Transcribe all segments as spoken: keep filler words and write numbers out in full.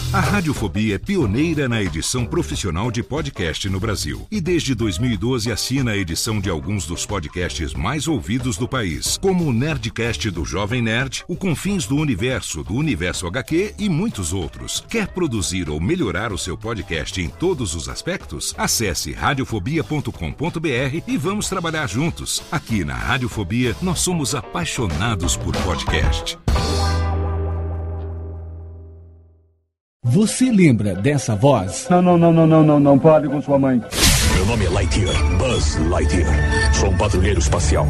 A Radiofobia é pioneira na edição profissional de podcast no Brasil. E desde dois mil e doze assina a edição de alguns dos podcasts mais ouvidos do país, como o Nerdcast do Jovem Nerd, o Confins do Universo, do Universo agá quê e muitos outros. Quer produzir ou melhorar o seu podcast em todos os aspectos? Acesse radiofobia ponto com ponto b r e vamos trabalhar juntos. Aqui na Radiofobia, nós somos apaixonados por podcast. Você lembra dessa voz? Não, não, não, não, não, não, não pode com sua mãe. Meu nome é Lightyear, Buzz Lightyear. Sou um patrulheiro espacial.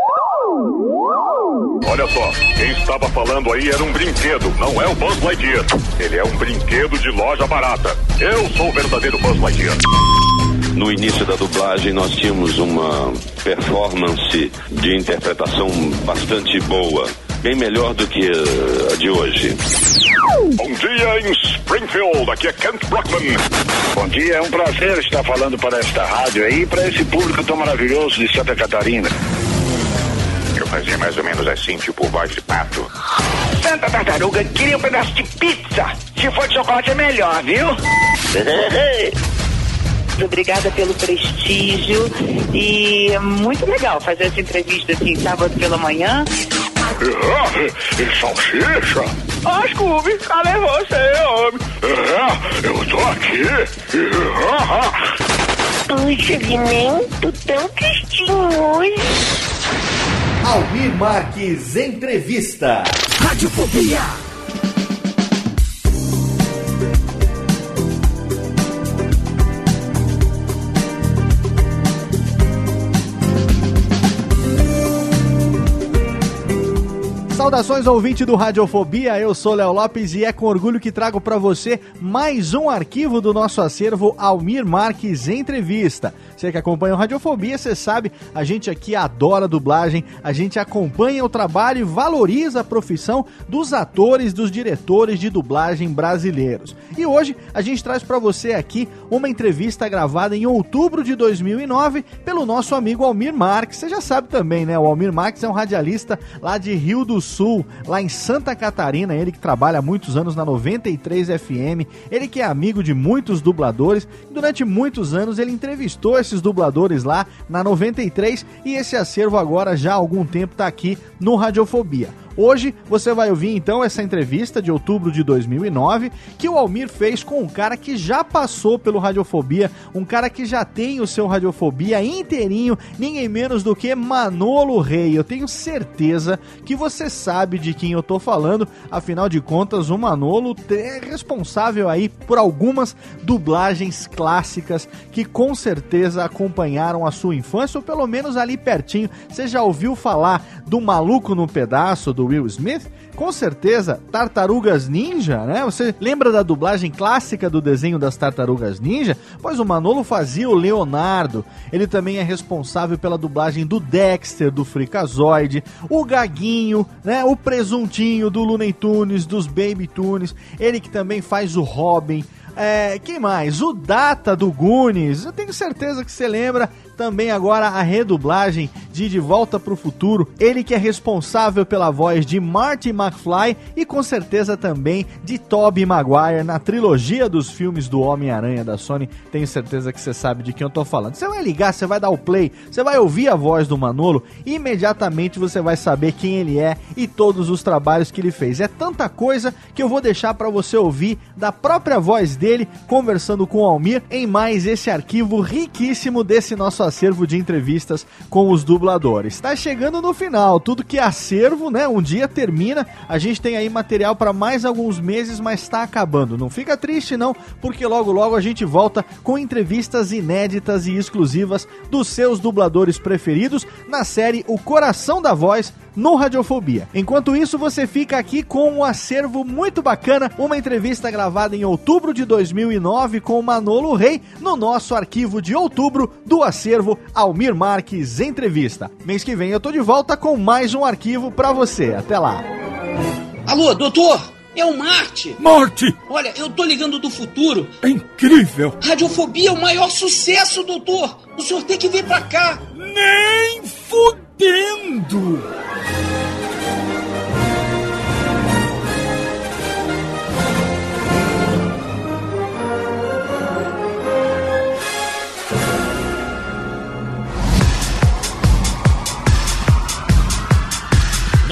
Olha só, quem estava falando aí era um brinquedo, não é o Buzz Lightyear. Ele é um brinquedo de loja barata. Eu sou o verdadeiro Buzz Lightyear. No início da dublagem nós tínhamos uma performance de interpretação bastante boa, bem melhor do que a de hoje. Bom dia em Springfield, aqui é Kent Brockman. Bom dia, é um prazer estar falando para esta rádio aí, para esse público tão maravilhoso de Santa Catarina. Eu fazia mais ou menos assim, tipo voz de pato. Santa Tartaruga, queria um pedaço de pizza. Se for de chocolate é melhor, viu? Obrigada pelo prestígio e é muito legal fazer essa entrevista assim, sábado pela manhã. É, e salsicha? Ah, Scooby, cadê você, homem? É, eu tô aqui. Puxa, Guiné, tô tão tristinho hoje. Almir Marques Entrevista. Radiofobia. Saudações, ouvinte do Radiofobia, eu sou Léo Lopes e é com orgulho que trago para você mais um arquivo do nosso acervo Almir Marques Entrevista. Você que acompanha o Radiofobia, você sabe, a gente aqui adora dublagem, a gente acompanha o trabalho e valoriza a profissão dos atores, dos diretores de dublagem brasileiros. E hoje a gente traz para você aqui uma entrevista gravada em outubro de dois mil e nove pelo nosso amigo Almir Marques. Você já sabe também, né? O Almir Marques é um radialista lá de Rio do Sul, lá em Santa Catarina, ele que trabalha há muitos anos na noventa e três F M, ele que é amigo de muitos dubladores, durante muitos anos ele entrevistou esses dubladores lá na noventa e três e esse acervo agora já há algum tempo está aqui no Radiofobia. Hoje você vai ouvir então essa entrevista de outubro de dois mil e nove que o Almir fez com um cara que já passou pelo Radiofobia, um cara que já tem o seu Radiofobia inteirinho, ninguém menos do que Manolo Rey. Eu tenho certeza que você sabe de quem eu tô falando, afinal de contas o Manolo é responsável aí por algumas dublagens clássicas que com certeza acompanharam a sua infância, ou pelo menos ali pertinho. Você já ouviu falar do Maluco no Pedaço, do Will Smith? Com certeza, Tartarugas Ninja, né? Você lembra da dublagem clássica do desenho das Tartarugas Ninja? Pois o Manolo fazia o Leonardo. Ele também é responsável pela dublagem do Dexter, do Freakazoid, o Gaguinho, né? O Presuntinho do Looney Tunes, dos Baby Tunes. Ele que também faz o Robin. É, quem mais? O Data do Goonies. Eu tenho certeza que você lembra. Também agora a redublagem de De Volta para o Futuro. Ele que é responsável pela voz de Marty McFly e com certeza também de Tobey Maguire na trilogia dos filmes do Homem-Aranha da Sony. Tenho certeza que você sabe de quem eu tô falando. Você vai ligar, você vai dar o play, você vai ouvir a voz do Manolo e imediatamente você vai saber quem ele é e todos os trabalhos que ele fez. É tanta coisa que eu vou deixar para você ouvir da própria voz dele conversando com o Almir em mais esse arquivo riquíssimo desse nosso acervo de entrevistas com os dubladores. Está chegando no final, tudo que é acervo, né, um dia termina, a gente tem aí material para mais alguns meses, mas está acabando. Não fica triste não, porque logo logo a gente volta com entrevistas inéditas e exclusivas dos seus dubladores preferidos na série O Coração da Voz no Radiofobia. Enquanto isso, você fica aqui com um acervo muito bacana, uma entrevista gravada em outubro de dois mil e nove com o Manolo Rey no nosso arquivo de outubro do acervo Almir Marques Entrevista. Mês que vem eu tô de volta com mais um arquivo pra você. Até lá. Alô, doutor? É o Marte. Marte! Olha, eu tô ligando do futuro. É incrível. Radiofobia é o maior sucesso, doutor. O senhor tem que vir pra cá. Nem fudendo!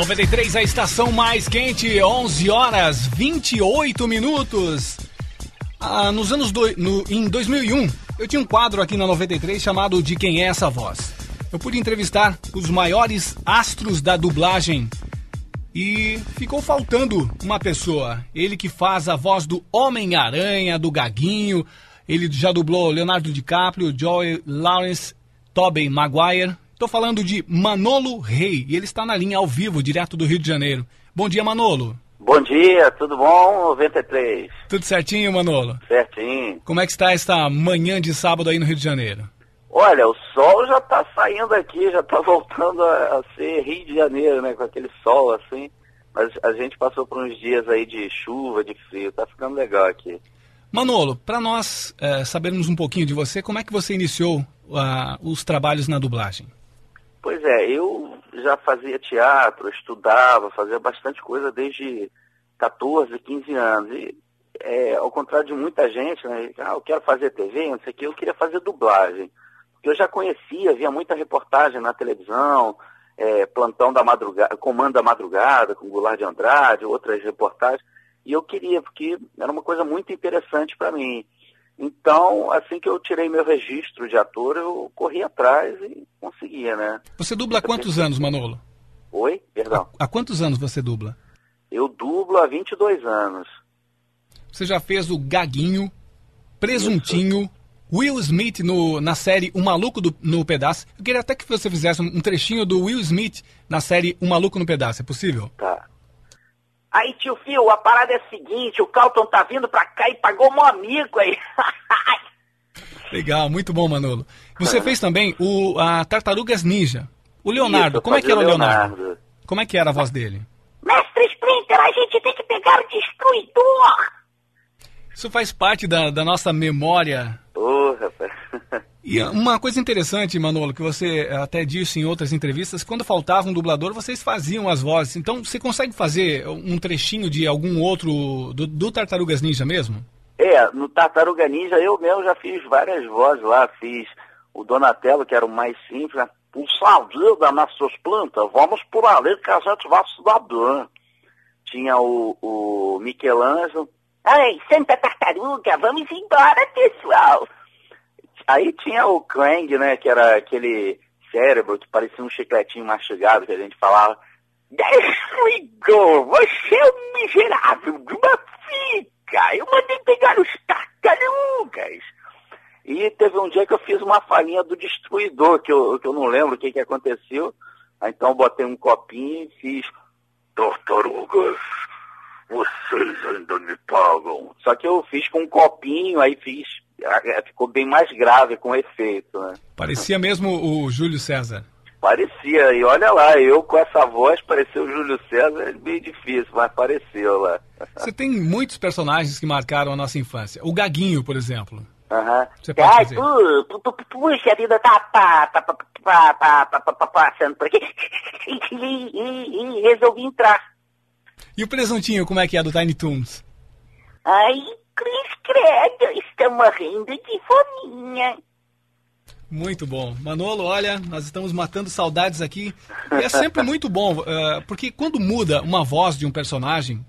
noventa e três, a estação mais quente, onze horas e vinte e oito minutos. Ah, nos anos do, no, em dois mil e um, eu tinha um quadro aqui na noventa e três chamado De Quem é Essa Voz? Eu pude entrevistar os maiores astros da dublagem e ficou faltando uma pessoa. Ele que faz a voz do Homem-Aranha, do Gaguinho. Ele já dublou Leonardo DiCaprio, Joey Lawrence, Tobey Maguire. Estou falando de Manolo Rey e ele está na linha ao vivo, direto do Rio de Janeiro. Bom dia, Manolo. Bom dia, tudo bom? noventa e três. Tudo certinho, Manolo? Certinho. Como é que está esta manhã de sábado aí no Rio de Janeiro? Olha, o sol já está saindo aqui, já está voltando a, a ser Rio de Janeiro, né? Com aquele sol assim. Mas a gente passou por uns dias aí de chuva, de frio, tá ficando legal aqui. Manolo, para nós é, sabermos um pouquinho de você, como é que você iniciou uh, os trabalhos na dublagem? Pois é, eu já fazia teatro, estudava, fazia bastante coisa desde catorze, quinze anos. E, é, ao contrário de muita gente, né? Ah, eu quero fazer T V, não sei o que, eu queria fazer dublagem. Porque eu já conhecia, via muita reportagem na televisão, é, Plantão da Madrugada, Comando da Madrugada, com Goulart de Andrade, outras reportagens. E eu queria, porque era uma coisa muito interessante para mim. Então, assim que eu tirei meu registro de ator, eu corri atrás e conseguia, né? Você dubla há quantos anos, Manolo? Oi? Perdão. Há, há quantos anos você dubla? Eu dublo há vinte e dois anos. Você já fez o Gaguinho, Presuntinho, Isso. Will Smith no, na série O Maluco do, no Pedaço. Eu queria até que você fizesse um trechinho do Will Smith na série O Maluco no Pedaço. É possível? Tá. Aí, tio Fio, a parada é a seguinte, o Calton tá vindo pra cá e pagou um amigo aí. Legal, muito bom, Manolo. Você fez também o a Tartarugas Ninja. O Leonardo, Isso, como é que era o Leonardo? Leonardo? Como é que era a voz dele? Mestre Splinter, a gente tem que pegar o destruidor. Isso faz parte da, da nossa memória. Ô, oh, rapaz. E uma coisa interessante, Manolo, que você até disse em outras entrevistas, quando faltava um dublador, vocês faziam as vozes. Então, você consegue fazer um trechinho de algum outro, do, do Tartarugas Ninja mesmo? É, no Tartaruga Ninja eu mesmo já fiz várias vozes lá. Fiz o Donatello, que era o mais simples, né? Puxa vida nessas plantas, vamos por ali que a gente vai se dar bem. Tinha o, o Michelangelo. Ai, Santa Tartaruga, vamos embora, pessoal. Aí tinha o Krang, né, que era aquele cérebro que parecia um chicletinho mastigado, que a gente falava, Desligou, você é um miserável de uma fica, eu mandei pegar os tartarugas. E teve um dia que eu fiz uma falinha do Destruidor, que eu, que eu não lembro o que, que aconteceu. Aí então eu botei um copinho e fiz, tartarugas, vocês ainda me pagam. Só que eu fiz com um copinho, aí fiz... Ficou bem mais grave com efeito, né? Parecia mesmo o Júlio César. Parecia, e olha lá, eu com essa voz, pareceu o Júlio César, é bem difícil, mas pareceu lá. Você tem muitos personagens que marcaram a nossa infância. O Gaguinho, por exemplo. Aham. Uhum. Você pode Ai, fazer. pu, pu, pu, puxa, a vida tá pa, pa, pa, pa, pa, pa, pa, pa, passando por aqui. E, e, e, e resolvi entrar. E o Presuntinho, como é que é do Tiny Toons? Ai, Cris credo, estou morrendo de fominha. Muito bom. Manolo, olha, nós estamos matando saudades aqui. E é sempre muito bom, uh, porque quando muda uma voz de um personagem,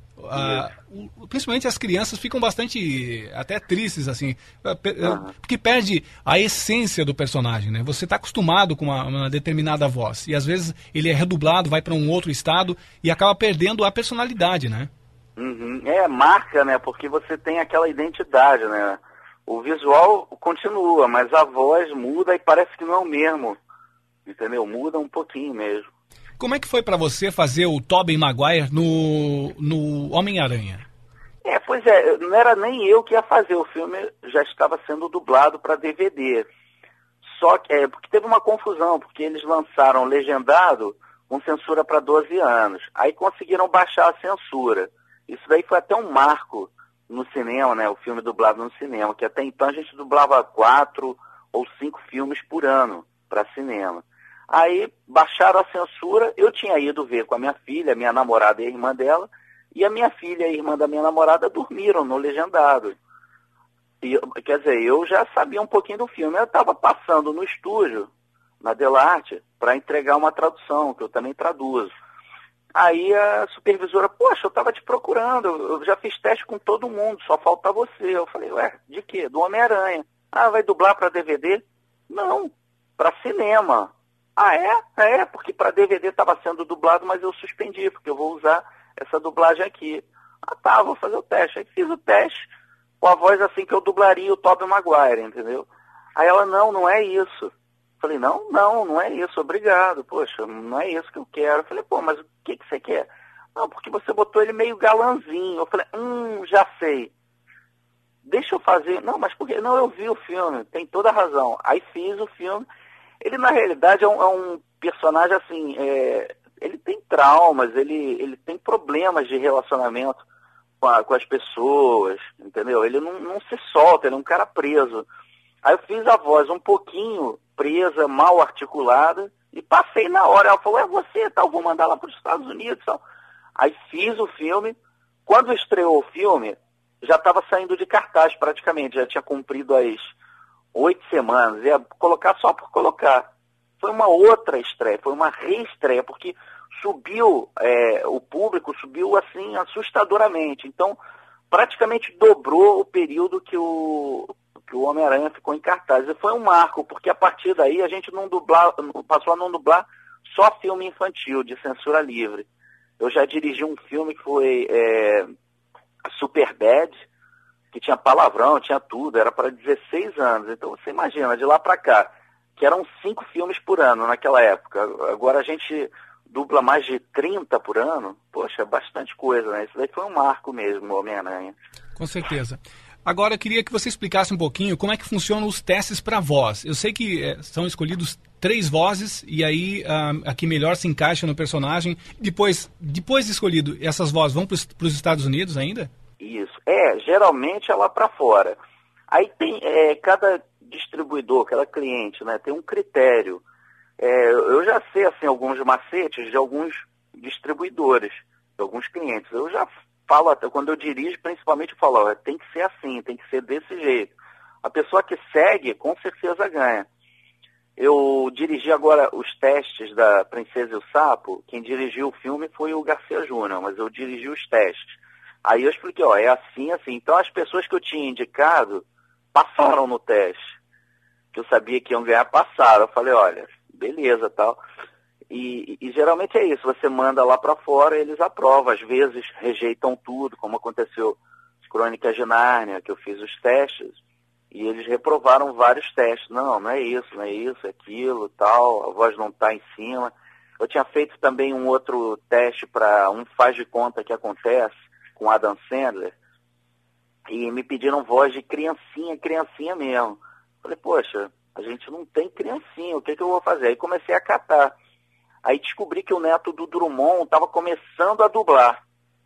uh, principalmente as crianças ficam bastante até tristes, assim, uh, uh, porque perde a essência do personagem, né? Você está acostumado com uma, uma determinada voz, e às vezes ele é redublado, vai para um outro estado e acaba perdendo a personalidade, né? Uhum. É, marca, né? Porque você tem aquela identidade, né? O visual continua, mas a voz muda e parece que não é o mesmo. Entendeu? Muda um pouquinho mesmo. Como é que foi pra você fazer o Tobey Maguire no, no Homem-Aranha? É, pois é, não era nem eu que ia fazer. O filme já estava sendo dublado para D V D. Só que, é, porque teve uma confusão, porque eles lançaram legendado com censura para doze anos. Aí conseguiram baixar a censura. Isso daí foi até um marco no cinema, né? O filme dublado no cinema, que até então a gente dublava quatro ou cinco filmes por ano para cinema. Aí baixaram a censura, eu tinha ido ver com a minha filha, minha namorada e a irmã dela, e a minha filha e a irmã da minha namorada dormiram no legendado. E, quer dizer, eu já sabia um pouquinho do filme, eu estava passando no estúdio, na Delarte, para entregar uma tradução, que eu também traduzo. Aí a supervisora, poxa, eu tava te procurando, eu já fiz teste com todo mundo, só falta você. Eu falei, ué, de quê? Do Homem-Aranha. Ah, vai dublar para D V D? Não, para cinema. Ah, é? É, porque para D V D estava sendo dublado, mas eu suspendi, porque eu vou usar essa dublagem aqui. Ah, tá, vou fazer o teste. Aí fiz o teste com a voz assim que eu dublaria o Tobey Maguire, entendeu? Aí ela, não, não é isso. Falei, não, não, não é isso, obrigado. Poxa, não é isso que eu quero. Eu falei, pô, mas o que, que você quer? Não, porque você botou ele meio galanzinho. Eu falei, hum, já sei. Deixa eu fazer. Não, mas por quê? Não, eu vi o filme, tem toda a razão. Aí fiz o filme. Ele, na realidade, é um, é um personagem, assim, é, ele tem traumas, ele, ele tem problemas de relacionamento com, a, com as pessoas, entendeu? Ele não, não se solta, ele é um cara preso. Aí eu fiz a voz um pouquinho presa, mal articulada, e passei na hora. Ela falou, é você, tal, vou mandar lá para os Estados Unidos, tal. Aí fiz o filme. Quando estreou o filme, já estava saindo de cartaz praticamente, já tinha cumprido as oito semanas, ia colocar só por colocar. Foi uma outra estreia, foi uma reestreia, porque subiu, é, o público subiu assim assustadoramente. Então, praticamente dobrou o período que o, que o Homem-Aranha ficou em cartaz. E foi um marco, porque a partir daí a gente não dublar, passou a não dublar só filme infantil, de censura livre. Eu já dirigi um filme que foi é, Superbad, que tinha palavrão, tinha tudo, era para dezesseis anos. Então você imagina, de lá para cá, que eram cinco filmes por ano naquela época. Agora a gente dubla mais de trinta por ano. Poxa, é bastante coisa, né? Isso daí foi um marco mesmo, o Homem-Aranha. Com certeza. Agora eu queria que você explicasse um pouquinho como é que funcionam os testes para voz. Eu sei que é, são escolhidos três vozes e aí ah, a que melhor se encaixa no personagem. Depois, depois de escolhido, essas vozes vão para os Estados Unidos ainda? Isso. É, geralmente é lá para fora. Aí tem é, cada distribuidor, cada cliente, né, tem um critério. É, eu já sei assim, alguns macetes de alguns distribuidores, de alguns clientes. Eu já falo, até quando eu dirijo, principalmente eu falo, ó, tem que ser assim, tem que ser desse jeito. A pessoa que segue, com certeza ganha. Eu dirigi agora os testes da Princesa e o Sapo. Quem dirigiu o filme foi o Garcia Júnior, mas eu dirigi os testes. Aí eu expliquei, ó, é assim, assim. Então as pessoas que eu tinha indicado passaram no teste. Que eu sabia que iam ganhar, passaram. Eu falei, olha, beleza, tal. E, e, e geralmente é isso, você manda lá para fora, eles aprovam. Às vezes rejeitam tudo, como aconteceu com Crônicas de Nárnia, que eu fiz os testes. E eles reprovaram vários testes. Não, não é isso, não é isso, é aquilo, tal. A voz não está em cima. Eu tinha feito também um outro teste para um faz de conta que acontece, com Adam Sandler, e me pediram voz de criancinha, criancinha mesmo. Falei, poxa, a gente não tem criancinha, o que, que eu vou fazer? Aí comecei a catar. Aí descobri que o neto do Drummond estava começando a dublar,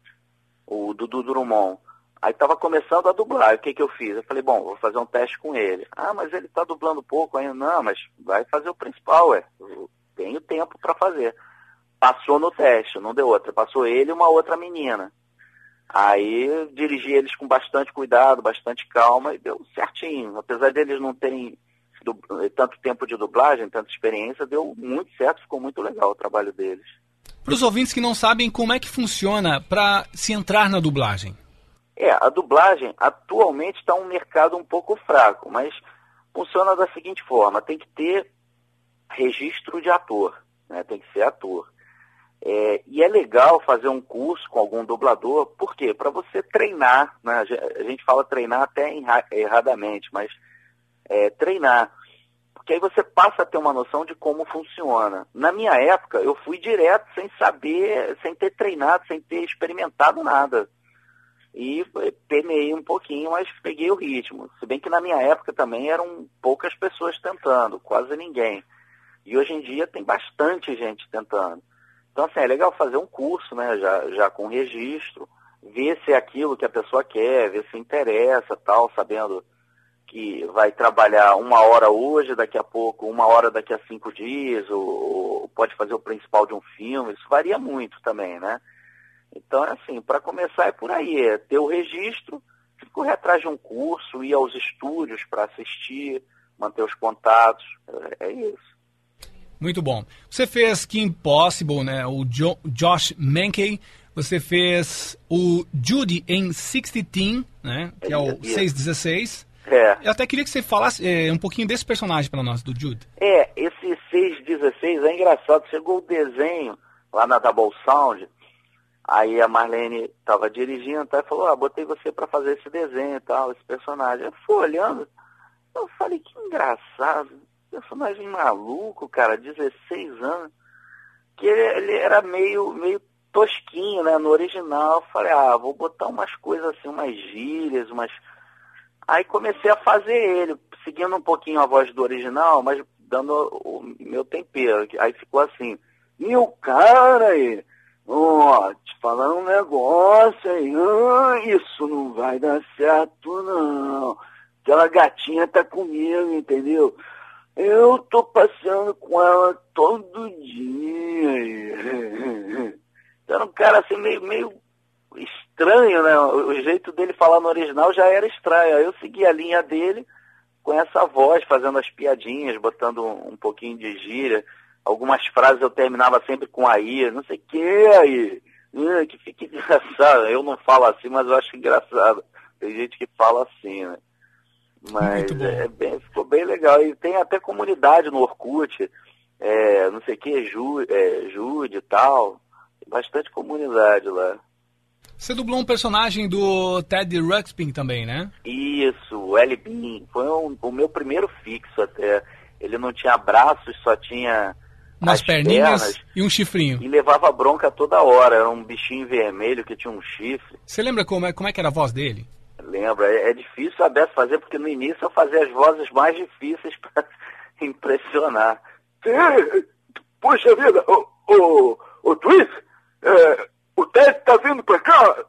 o Dudu Drummond. Aí estava começando a dublar, o que, que eu fiz? Eu falei, bom, vou fazer um teste com ele. Ah, mas ele está dublando pouco ainda. Não, mas vai fazer o principal, ué. Eu tenho tempo para fazer. Passou no teste, não deu outra. Passou ele e uma outra menina. Aí dirigi eles com bastante cuidado, bastante calma e deu certinho. Apesar deles não terem du- tanto tempo de dublagem, tanta experiência, deu muito certo, ficou muito legal o trabalho deles. Para os ouvintes que não sabem como é que funciona para se entrar na dublagem. É, a dublagem atualmente está um mercado um pouco fraco, mas funciona da seguinte forma, tem que ter registro de ator, né? Tem que ser ator. É, e é legal fazer um curso com algum dublador, por quê? Para você treinar, né? A gente fala treinar até erradamente, mas é, treinar. Porque aí você passa a ter uma noção de como funciona. Na minha época, eu fui direto sem saber, sem ter treinado, sem ter experimentado nada. E penei um pouquinho, mas peguei o ritmo. Se bem que na minha época também eram poucas pessoas tentando, quase ninguém. E hoje em dia tem bastante gente tentando. Então, assim, é legal fazer um curso, né, já, já com registro, ver se é aquilo que a pessoa quer, ver se interessa, tal, sabendo que vai trabalhar uma hora hoje, daqui a pouco, uma hora daqui a cinco dias, ou, ou pode fazer o principal de um filme, isso varia muito também, né? Então, assim, para começar é por aí, é ter o registro, correr atrás de um curso, ir aos estúdios para assistir, manter os contatos, é, é isso. Muito bom. Você fez Kim Possible, né? O jo Josh Mankey. Você fez o Judy em sixty Teen, né? Que é o seis dezesseis. É. Eu até queria que você falasse é, um pouquinho desse personagem para nós, do Jude. É, esse seis dezesseis é engraçado. Chegou o desenho lá na Double Sound. Aí a Marlene estava dirigindo, tá, e falou, ah, botei você para fazer esse desenho e tal, esse personagem. Eu fui olhando, eu falei, que engraçado, personagem maluco, cara, dezesseis anos, que ele, ele era meio, meio tosquinho, né, no original. Eu falei, ah, vou botar umas coisas assim, umas gírias, umas... Aí comecei a fazer ele, seguindo um pouquinho a voz do original, mas dando o meu tempero. Aí ficou assim, meu cara aí, ó, oh, te falando um negócio aí, ah, isso não vai dar certo não. Aquela gatinha tá comigo, entendeu? Eu tô passeando com ela todo dia. Era um cara assim meio, meio estranho, né? O jeito dele falar no original já era estranho. Aí eu segui a linha dele com essa voz, fazendo as piadinhas, botando um, um pouquinho de gíria. Algumas frases eu terminava sempre com aí, não sei o que aí, uh, que fica engraçado. Eu não falo assim, mas eu acho engraçado. Tem gente que fala assim, né? Mas é bem, ficou bem legal. E tem até comunidade no Orkut, é, não sei o que, Ju, é, Jude e tal. Tem bastante comunidade lá. Você dublou um personagem do Ted Ruxpin também, né? Isso, o L. Bean. Foi um, o meu primeiro fixo até. Ele não tinha braços, só tinha... umas perninhas e um chifrinho. E levava bronca toda hora. Era um bichinho vermelho que tinha um chifre. Você lembra como é, como é que era a voz dele? Lembra. É, é difícil saber fazer, porque no início eu fazia as vozes mais difíceis para impressionar. Puxa vida, o, o, o Twist, é, o Ted tá vindo pra cá?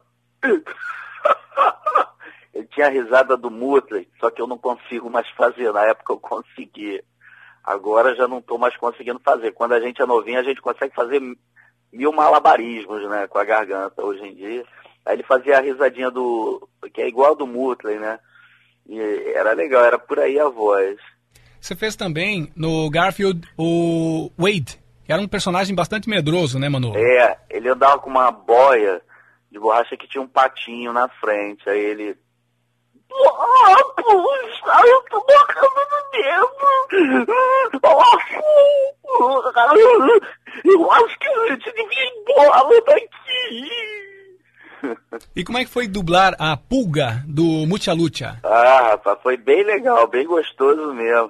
Ele tinha a risada do Mutley, só que eu não consigo mais fazer. Na época eu conseguia. Agora já não estou mais conseguindo fazer. Quando a gente é novinho, a gente consegue fazer mil malabarismos, né, com a garganta hoje em dia. Aí ele fazia a risadinha do... que é igual do Mutley, né? E era legal, era por aí a voz. Você fez também no Garfield o Wade, que era um personagem bastante medroso, né, Manolo? É, ele andava com uma boia de borracha que tinha um patinho na frente. Aí ele... Ah, puxa, eu tô morrendo de medo. Eu acho que a gente devia ir embora daqui. E como é que foi dublar a Pulga do Mucha Lucha? Ah, rapaz, foi bem legal, bem gostoso mesmo.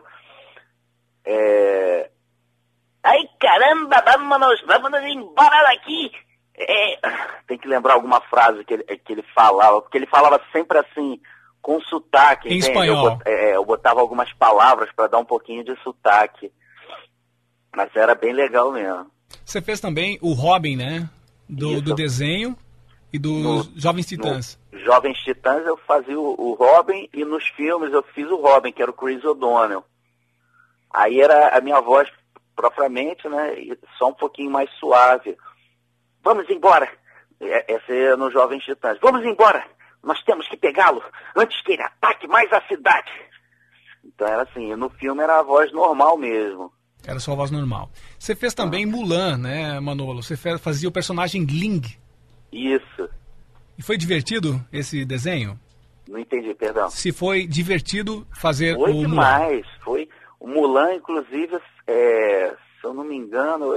É... Ai, caramba, vamos, vamos embora daqui. É... Tem que lembrar alguma frase que ele, que ele falava, porque ele falava sempre assim... com sotaque, em entende? espanhol. Eu, bot, é, eu botava algumas palavras para dar um pouquinho de sotaque. Mas era bem legal mesmo. Você fez também o Robin, né? Do, do desenho e dos no, Jovens Titãs. Jovens Titãs eu fazia o, o Robin, e nos filmes eu fiz o Robin, que era o Chris O'Donnell. Aí era a minha voz propriamente, né? Só um pouquinho mais suave. Vamos embora! Essa é no Jovens Titãs. Vamos embora! Nós temos que pegá-lo antes que ele ataque mais a cidade. Então era assim, no filme era a voz normal mesmo. Era só a voz normal. Você fez também ah. Mulan, né, Manolo? Você fazia o personagem Ling. Isso. E foi divertido esse desenho? Não entendi, perdão. Se foi divertido fazer foi o Mulan? Foi demais. Foi. O Mulan, inclusive, é, se eu não me engano...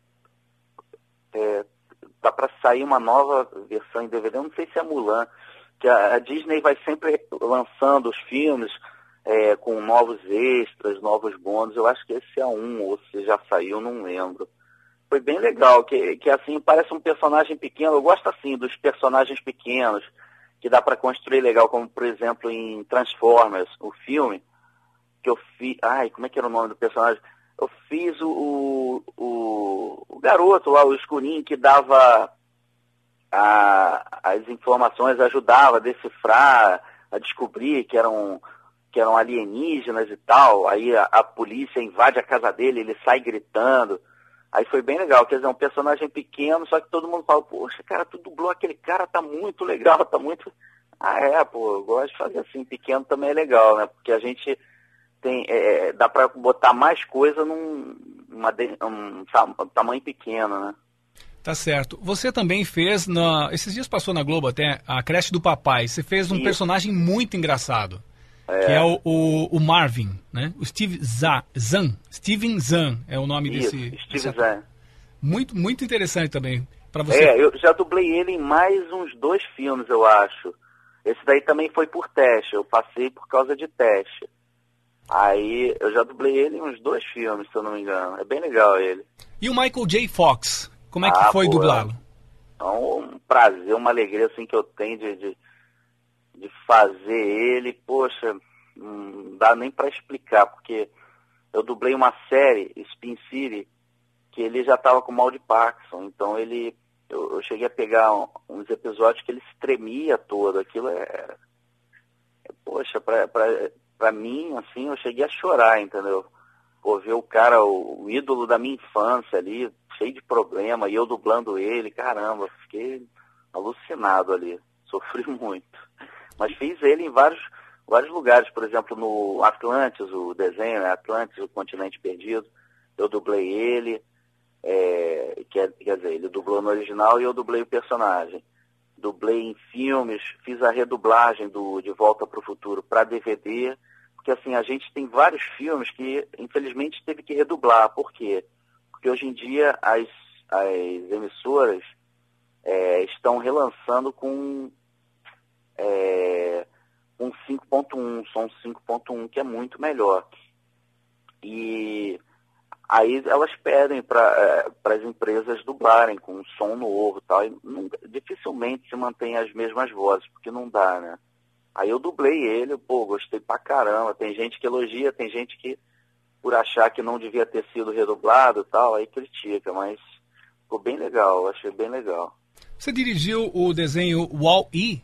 É, tá para sair uma nova versão em D V D, eu não sei se é Mulan, que a, a Disney vai sempre lançando os filmes é, com novos extras, novos bônus. Eu acho que esse é um, ou se já saiu, não lembro. Foi bem legal, que, que assim, parece um personagem pequeno. Eu gosto assim dos personagens pequenos, que dá para construir legal, como por exemplo em Transformers, o filme, que eu fiz... Ai, como é que era o nome do personagem? Eu fiz o, o, o garoto lá, o escurinho, que dava a, as informações, ajudava a decifrar, a descobrir que eram, que eram alienígenas e tal. Aí a, a polícia invade a casa dele, ele sai gritando. Aí foi bem legal, quer dizer, um personagem pequeno, só que todo mundo fala, poxa, cara, tu dublou aquele cara, tá muito legal, tá muito... Ah, é, pô, eu gosto de fazer assim, pequeno também é legal, né? Porque a gente... Tem, é, dá para botar mais coisa num, uma de, um, um tamanho pequeno, né? Tá certo. Você também fez, na, esses dias passou na Globo até, a Creche do Papai. Você fez um Isso. personagem muito engraçado, é. que é o, o, o Marvin, né? O Steve Zahn, Zahn, Steven Zahn é o nome Isso, desse... Steve Zahn. Muito, muito interessante também. Pra você. É, eu já dublei ele em mais uns dois filmes, eu acho. Esse daí também foi por teste, eu passei por causa de teste. Aí eu já dublei ele em uns dois filmes, se eu não me engano. É bem legal ele. E o Michael J. Fox? Como é que ah, foi dublá-lo? É um prazer, uma alegria assim que eu tenho de, de, de fazer ele. Poxa, não dá nem pra explicar, porque eu dublei uma série, Spin City, que ele já estava com mal de Parkinson. Então ele, eu, eu cheguei a pegar um, uns episódios que ele se tremia todo. Aquilo é... é poxa, pra, pra, pra mim, assim, eu cheguei a chorar, entendeu? Pô, ver o cara, o, o ídolo da minha infância ali, cheio de problema, e eu dublando ele, caramba, fiquei alucinado ali, sofri muito. Mas fiz ele em vários, vários lugares, por exemplo, no Atlantis, o desenho, né? Atlantis, o Continente Perdido, eu dublei ele, é, quer, quer dizer, ele dublou no original e eu dublei o personagem. Dublei em filmes, fiz a redublagem do De Volta para o Futuro para D V D, porque assim, a gente tem vários filmes que, infelizmente, teve que redublar. Por quê? Porque hoje em dia as, as emissoras é, estão relançando com, é, um cinco ponto um, som cinco ponto um, que é muito melhor. E aí elas pedem para é, as empresas dublarem com um som novo e tal, e não, dificilmente se mantém as mesmas vozes, porque não dá, né? Aí eu dublei ele, pô, gostei pra caramba. Tem gente que elogia, tem gente que, por achar que não devia ter sido redublado e tal, aí critica, mas ficou bem legal, achei bem legal. Você dirigiu o desenho Wall-E?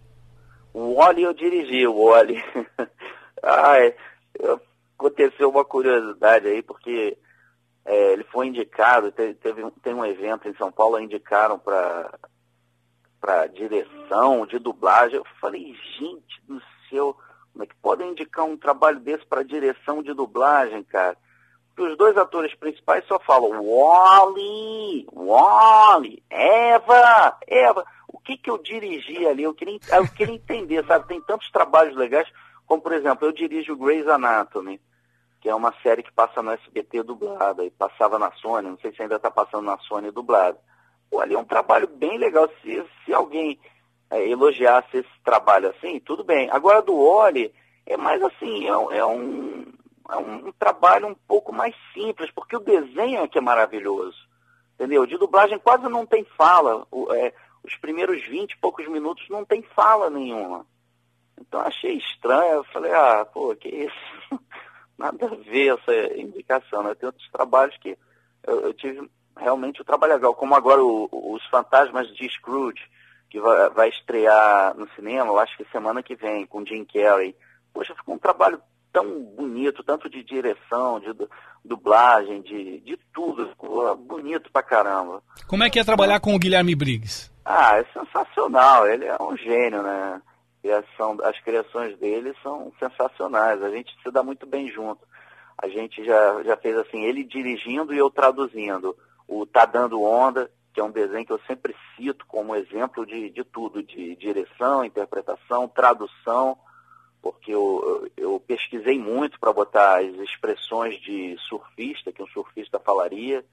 O Wall-E eu dirigi, o Wall-E. Ai, aconteceu uma curiosidade aí, porque é, ele foi indicado, teve, teve, tem um evento em São Paulo, indicaram para... para direção de dublagem. Eu falei, gente do céu, como é que podem indicar um trabalho desse para direção de dublagem, cara? Porque os dois atores principais só falam Wall-E, Wall-E, Eva, Eva. O que que eu dirigi ali? Eu queria, eu queria entender, sabe? Tem tantos trabalhos legais, como por exemplo, eu dirijo Grey's Anatomy, que é uma série que passa no S B T dublada, e passava na Sony, não sei se ainda está passando na Sony dublada. Pô, ali é um trabalho bem legal. Se, se alguém é, elogiasse esse trabalho assim, tudo bem. Agora, do Wall-E, é mais assim, é, é, um, é um trabalho um pouco mais simples, porque o desenho é que é maravilhoso, entendeu? De dublagem quase não tem fala. O, é, os primeiros vinte e poucos minutos não tem fala nenhuma. Então, achei estranho. Eu falei, ah, pô, que isso? Nada a ver essa indicação, né? Tem outros trabalhos que eu, eu tive... realmente o trabalho legal, como agora o, Os Fantasmas de Scrooge, que vai, vai estrear no cinema, eu acho que semana que vem, com Jim Carrey. Poxa, ficou um trabalho tão bonito, tanto de direção, de dublagem, de, de tudo, ficou bonito pra caramba. Como é que é trabalhar com o Guilherme Briggs? Ah, é sensacional, ele é um gênio, né? Criação, as criações dele são sensacionais, a gente se dá muito bem junto. A gente já, já fez assim, ele dirigindo e eu traduzindo. O Tá Dando Onda, que é um desenho que eu sempre cito como exemplo de, de tudo, de direção, interpretação, tradução, porque eu, eu pesquisei muito para botar as expressões de surfista, que um surfista falaria,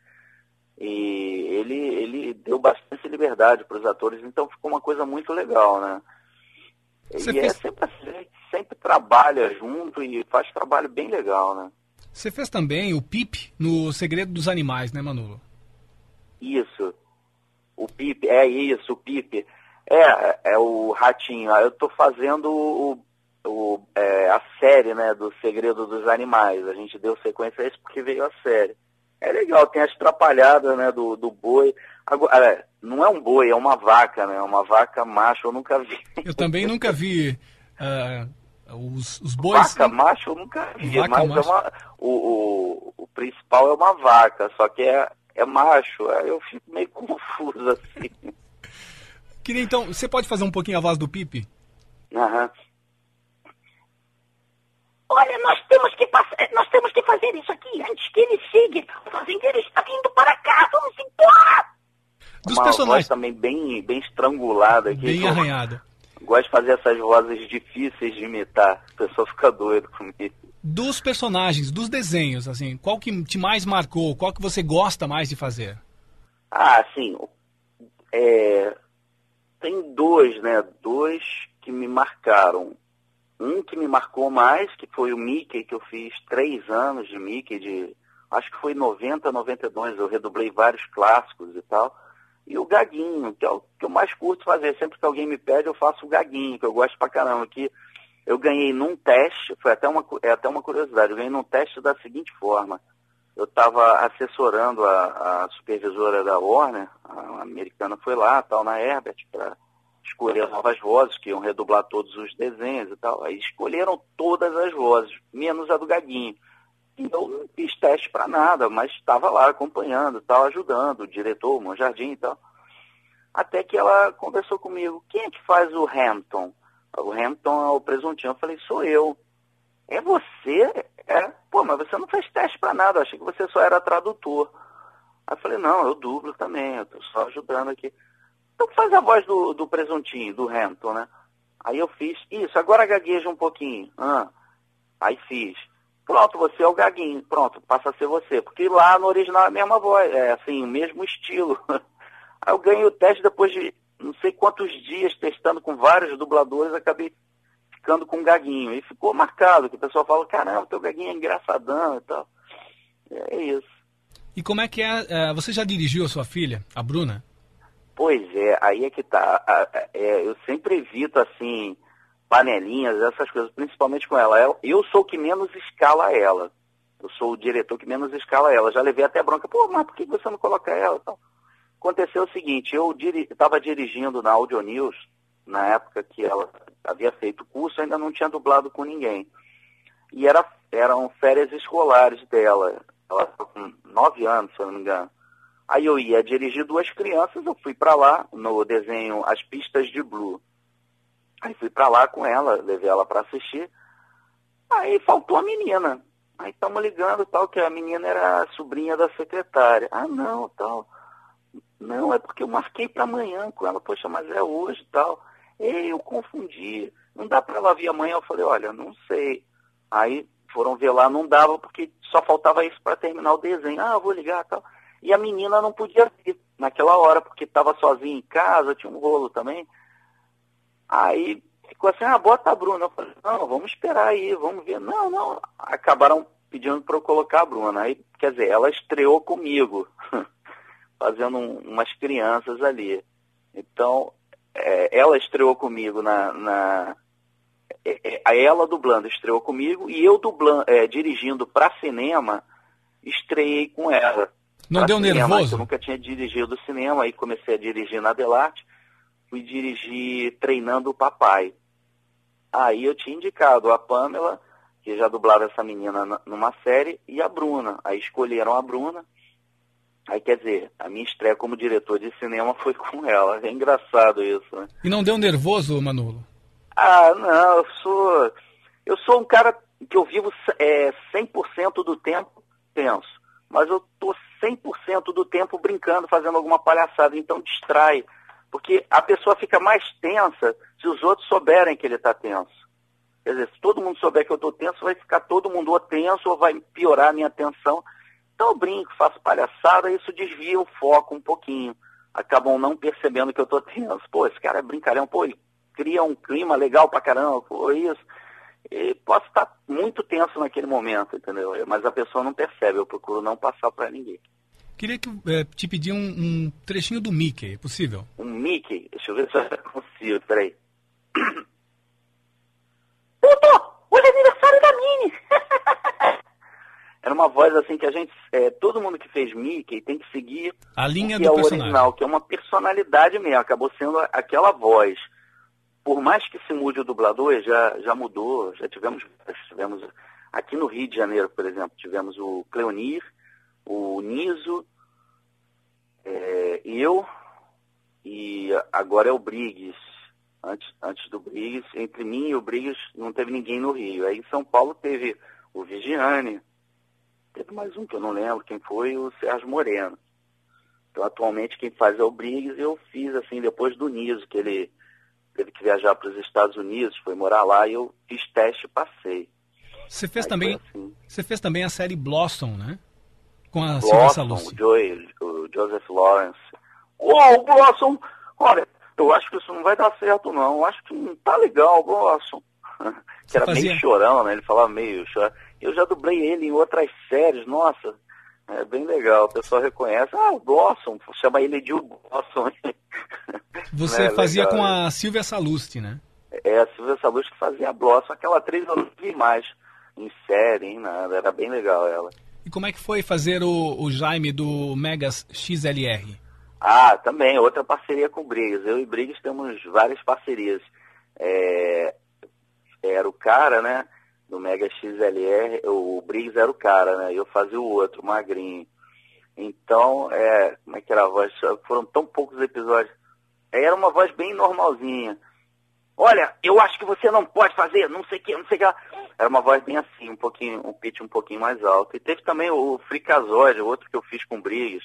e ele, ele deu bastante liberdade para os atores, então ficou uma coisa muito legal, né? Você e fez... é sempre assim, sempre trabalha junto e faz trabalho bem legal, né? Você fez também o Pip no Segredo dos Animais, né, Manolo? Isso. O Pip, é isso, o Pip. É, é o ratinho. Eu tô fazendo o, o, é, a série, né, do Segredo dos Animais. A gente deu sequência a isso porque veio a série. É legal, tem as trapalhadas, né, do, do boi. Agora, não é um boi, é uma vaca, né? Uma vaca macho, eu nunca vi. Eu também nunca vi uh, os, os bois. Vaca macho eu nunca vi, vaca, mas macho. É uma, o, o, o principal é uma vaca, só que é, é macho. Aí eu fico meio confuso assim. Queria então, você pode fazer um pouquinho a voz do Pipe? Aham. Olha, nós temos que passar. nós temos que fazer isso aqui antes que ele chegue. O fazendeiro está vindo para cá, vamos embora. Dos Uma personagens. voz também bem, bem estrangulada aqui. Bem arranhada. Gosto de fazer essas vozes difíceis de imitar. A pessoa fica doida comigo. Dos personagens, dos desenhos, assim, qual que te mais marcou? Qual que você gosta mais de fazer? Ah, sim. É, tem dois, né? Dois que me marcaram. Um que me marcou mais, que foi o Mickey, que eu fiz três anos de Mickey, de, acho que foi noventa, noventa e dois, eu redublei vários clássicos e tal. E o Gaguinho, que é o que eu mais curto fazer. Sempre que alguém me pede, eu faço o Gaguinho, que eu gosto pra caramba. Que eu ganhei num teste, foi até uma, é até uma curiosidade, eu ganhei num teste da seguinte forma. Eu estava assessorando a, a supervisora da Warner, a americana foi lá, tal, na Herbert, para escolher novas vozes, que iam redublar todos os desenhos e tal. Aí escolheram todas as vozes, menos a do Gaguinho. E eu não fiz teste para nada, mas estava lá acompanhando, tal, ajudando o diretor, o Monjardim e tal. Até que ela conversou comigo, quem é que faz o Hampton? O Hampton é o presuntinho. Eu falei, sou eu. É você? É. Pô, mas você não fez teste para nada, eu achei que você só era tradutor. Aí eu falei, não, eu dublo também, eu tô só ajudando aqui. Então faz a voz do, do presuntinho, do Hampton, né? Aí eu fiz, isso, agora gagueja um pouquinho. Ah. Aí fiz. Pronto, você é o Gaguinho. Pronto, passa a ser você. Porque lá no original é a mesma voz, é assim, o mesmo estilo. Aí eu ganhei o teste depois de não sei quantos dias testando com vários dubladores, acabei ficando com o Gaguinho. E ficou marcado, que o pessoal fala, caramba, teu Gaguinho é engraçadão e tal. É isso. E como é que é, é você já dirigiu a sua filha, a Bruna? Pois é, aí é que tá. É, eu sempre evito, assim, panelinhas, essas coisas, principalmente com ela. Eu sou o que menos escala ela. Eu sou o diretor que menos escala ela. Já levei até bronca. Pô, mas por que você não coloca ela? Então, aconteceu o seguinte, eu estava diri- dirigindo na Audio News, na época que ela havia feito o curso, ainda não tinha dublado com ninguém. E era, eram férias escolares dela. Ela estava com nove anos, se eu não me engano. Aí eu ia dirigir duas crianças, eu fui para lá, no desenho As Pistas de Blue. Aí fui para lá com ela, levei ela para assistir. Aí faltou a menina. Aí estamos ligando tal, que a menina era a sobrinha da secretária. Ah, não, tal. Não, é porque eu marquei para amanhã com ela. Poxa, mas é hoje e tal. Ei, eu confundi. Não dá para ela vir amanhã? Eu falei, olha, não sei. Aí foram ver lá, não dava, porque só faltava isso para terminar o desenho. Ah, eu vou ligar e tal. E a menina não podia vir naquela hora, porque estava sozinha em casa, tinha um rolo também. Aí ficou assim, ah, bota a Bruna. Eu falei, não, vamos esperar aí, vamos ver. Não, não. Acabaram pedindo para eu colocar a Bruna. Aí, quer dizer, ela estreou comigo, fazendo um, umas crianças ali. Então, é, ela estreou comigo na... na é, é, ela dublando estreou comigo e eu dublando, é, dirigindo para cinema, estreiei com ela. Não deu cinema, nervoso? Eu nunca tinha dirigido cinema, aí comecei a dirigir na Delarte, fui dirigir Treinando o Papai. Aí eu tinha indicado a Pamela, que já dublava essa menina numa série, e a Bruna. Aí escolheram a Bruna. Aí, quer dizer, a minha estreia como diretor de cinema foi com ela. É engraçado isso, né? E não deu nervoso, Manolo? Ah, não, eu sou... Eu sou um cara que eu vivo é, cem por cento do tempo tenso. Mas eu tô cem por cento do tempo brincando, fazendo alguma palhaçada. Então distrai. Porque a pessoa fica mais tensa se os outros souberem que ele está tenso. Quer dizer, se todo mundo souber que eu estou tenso, vai ficar todo mundo ou tenso ou vai piorar a minha tensão. Então eu brinco, faço palhaçada e isso desvia o foco um pouquinho. Acabam não percebendo que eu estou tenso. Pô, esse cara é brincalhão, pô, ele cria um clima legal pra caramba, pô, isso. E posso estar muito tenso naquele momento, entendeu? Mas a pessoa não percebe, eu procuro não passar para ninguém. Queria que, é, te pedir um, um trechinho do Mickey, é possível? Um Mickey? Deixa eu ver se eu consigo, peraí. Doutor, hoje é aniversário da Minnie! Era uma voz assim que a gente, é, todo mundo que fez Mickey tem que seguir a linha do é o personagem. Original, que é uma personalidade mesmo, acabou sendo aquela voz. Por mais que se mude o dublador, já, já mudou, já tivemos, tivemos aqui no Rio de Janeiro, por exemplo, tivemos o Cleonir, o Niso, é, eu, e agora é o Briggs. Antes, antes do Briggs, entre mim e o Briggs não teve ninguém no Rio. Aí em São Paulo teve o Vigiane. Teve mais um que eu não lembro quem foi, o Sérgio Moreno. Então, atualmente, quem faz é o Briggs, e eu fiz, assim, depois do Niso, que ele teve que viajar para os Estados Unidos, foi morar lá, e eu fiz teste e passei. Você fez, Aí também, assim. você fez também a série Blossom, né? Com a Blossom, Silvia Sallusti. o, Joey, o Joseph Lawrence. Uou, o Blossom! Olha, eu acho que isso não vai dar certo, não. Eu acho que não tá legal o Blossom. Que era fazia... meio chorão, né? Ele falava meio chorão. Eu já dublei ele em outras séries, nossa, é bem legal. O pessoal reconhece, ah, o Blossom, chama ele de o Blossom. Você é, fazia legal, com né? a Silvia Sallusti, né? É, a Silvia Sallusti que fazia a Blossom. Aquela atriz eu não vi mais em série, em nada. Era bem legal ela. E como é que foi fazer o, o Jaime do Megas X L R? Ah, também, outra parceria com o Briggs. Eu e Briggs temos várias parcerias. É, era o cara, né, do Mega X L R, o Briggs era o cara, né, e eu fazia o outro, o magrinho. Então, é, como é que era a voz? Foram tão poucos episódios. Era uma voz bem normalzinha. Olha, eu acho que você não pode fazer, não sei o que, não sei o que. Era uma voz bem assim, um pouquinho, um pitch um pouquinho mais alto. E teve também o Frikazoide, outro que eu fiz com o Briggs.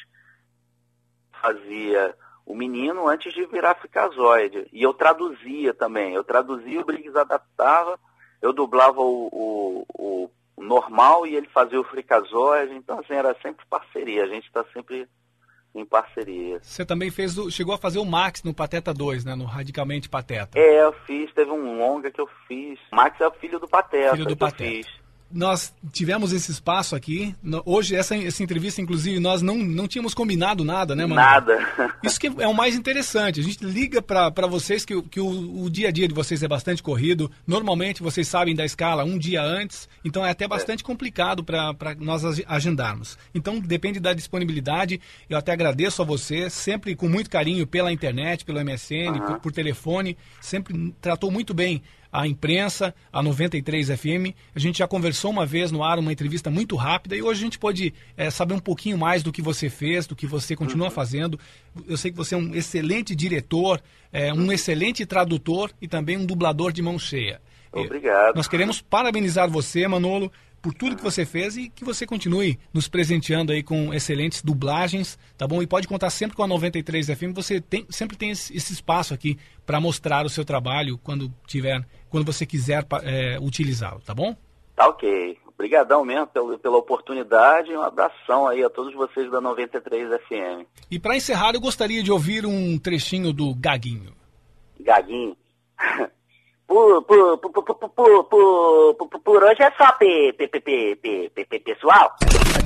Fazia o menino antes de virar Frikazoide. E eu traduzia também. Eu traduzia, o Briggs adaptava, eu dublava o, o, o normal e ele fazia o Frikazoide. Então, assim, era sempre parceria. A gente está sempre em parceria. Você também fez o, chegou a fazer o Max no Pateta dois, né? No Radicalmente Pateta. É, eu fiz. Teve um longa que eu fiz. Max é o filho do Pateta. Filho do Pateta. Eu fiz. Nós tivemos esse espaço aqui. Hoje, essa, essa entrevista, inclusive, nós não, não tínhamos combinado nada, né, mano? Nada. Isso que é o mais interessante. A gente liga para vocês que, que o, o dia a dia de vocês é bastante corrido. Normalmente, vocês sabem da escala um dia antes. Então, é até bastante é. complicado para nós agendarmos. Então, depende da disponibilidade. Eu até agradeço a você, sempre com muito carinho, pela internet, pelo M S N, uhum. por, por telefone. Sempre tratou muito bem a imprensa, a noventa e três F M. A gente já conversou uma vez no ar, uma entrevista muito rápida, e hoje a gente pode é, saber um pouquinho mais do que você fez, do que você continua uhum. fazendo. Eu sei que você é um excelente diretor, é, um excelente tradutor e também um dublador de mão cheia. Obrigado. Nós queremos parabenizar você, Manolo, por tudo que você fez e que você continue nos presenteando aí com excelentes dublagens, tá bom? E pode contar sempre com a noventa e três F M, você tem, sempre tem esse, esse espaço aqui para mostrar o seu trabalho quando tiver, quando você quiser é, utilizá-lo, tá bom? Tá ok. Obrigadão mesmo pela, pela oportunidade e um abração aí a todos vocês da noventa e três F M. E para encerrar, eu gostaria de ouvir um trechinho do Gaguinho. Gaguinho? Por, por, por, por, por, por, por, por hoje é só p, p, p, p, p, p, p, pessoal.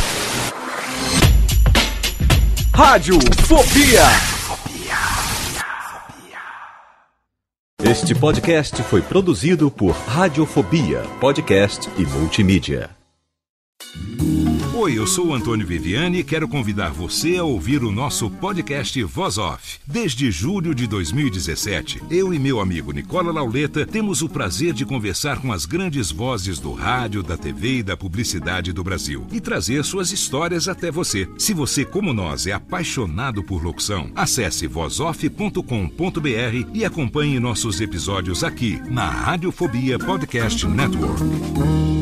Radiofobia. Este podcast foi produzido por Radiofobia, podcast e multimídia. Oi, eu sou o Antônio Viviani e quero convidar você a ouvir o nosso podcast Voz Off. Desde julho de dois mil e dezessete, eu e meu amigo Nicola Lauleta temos o prazer de conversar com as grandes vozes do rádio, da T V e da publicidade do Brasil e trazer suas histórias até você. Se você, como nós, é apaixonado por locução, acesse voz off ponto com ponto b r e acompanhe nossos episódios aqui na Radiofobia Podcast Network.